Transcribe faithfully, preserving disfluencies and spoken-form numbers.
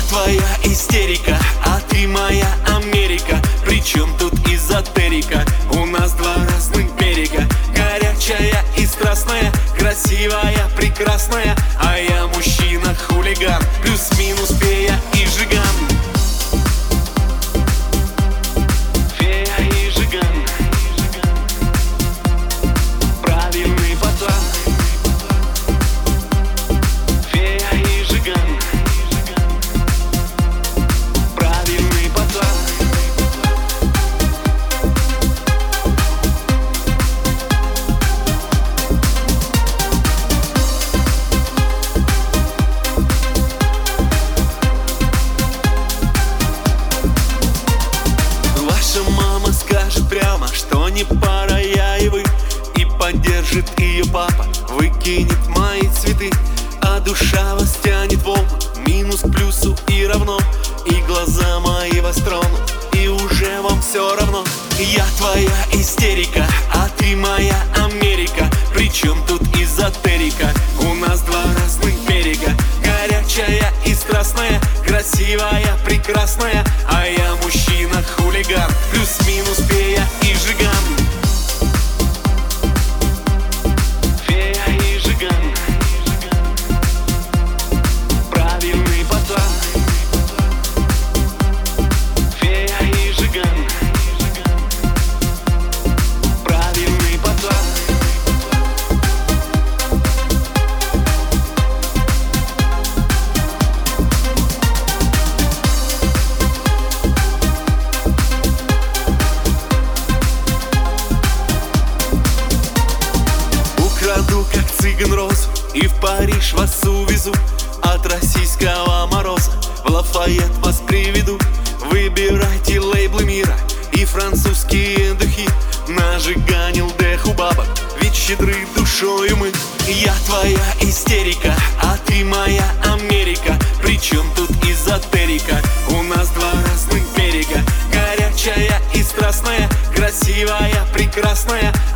твоя истерика, а ты моя Америка. Причем тут эзотерика? У нас два разных берега. Горячая и страстная, красивая, прекрасная, а я мужчина-хулиган, плюс-минус фея и жиган. Фея и жиган, правильный пацан. Фея и жиган, правильный пацан. Ваша мама скажет прямо, что не пара я и вы, и поддержит ее папа, выкинет мои цветы. А душа вас тянет в омут, минус к плюсу и равно, и глаза мои вас тронут, и уже вам все равно. Я твоя истерика, а ты моя Америка. Причем тут эзотерика? У нас два разных берега. Горячая и страстная, красивая, прекрасная, а я мужчина-хулиган, плюс-минус фея и жиган. Фея и жиган, правильный пацан. Фея и жиган, правильный пацан. Украду, как цыган, розу, и в Париж вас увезу. От российского мороза в Лафайет вас приведу. Выбирайте лейблы мира и французские духи. Нажиганил деху бабок, ведь щедры душою мы. Я твоя истерика, а ты моя Америка. Причем тут эзотерика? У нас два разных берега. Горячая и страстная, красивая, прекрасная,